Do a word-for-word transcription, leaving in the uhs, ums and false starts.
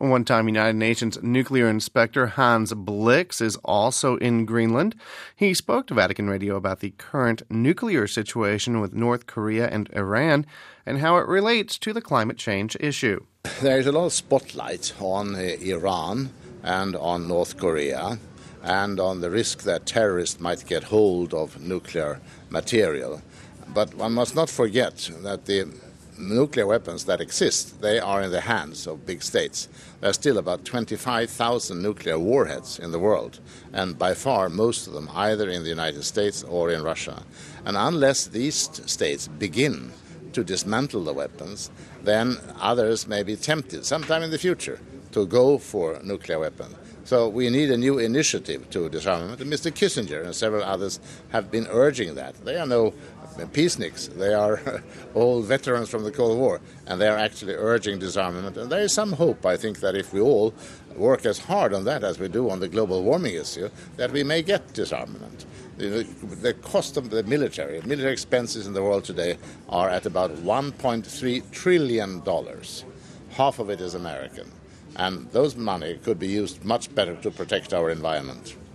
One-time United Nations nuclear inspector Hans Blix is also in Greenland. He spoke to Vatican Radio about the current nuclear situation with North Korea and Iran and how it relates to the climate change issue. There is a lot of spotlight on uh, Iran and on North Korea and on the risk that terrorists might get hold of nuclear material. But one must not forget that the nuclear weapons that exist, they are in the hands of big states. There are still about twenty-five thousand nuclear warheads in the world, and by far most of them either in the United States or in Russia. And unless these states begin to dismantle the weapons, then others may be tempted sometime in the future to go for nuclear weapons. So we need a new initiative to disarmament. And Mister Kissinger and several others have been urging that. They are no peaceniks. They are old veterans from the Cold War, and they are actually urging disarmament. And there is some hope, I think, that if we all work as hard on that as we do on the global warming issue, that we may get disarmament. The, the cost of the military, military expenses in the world today are at about one point three trillion dollars. Half of it is American. And those money could be used much better to protect our environment.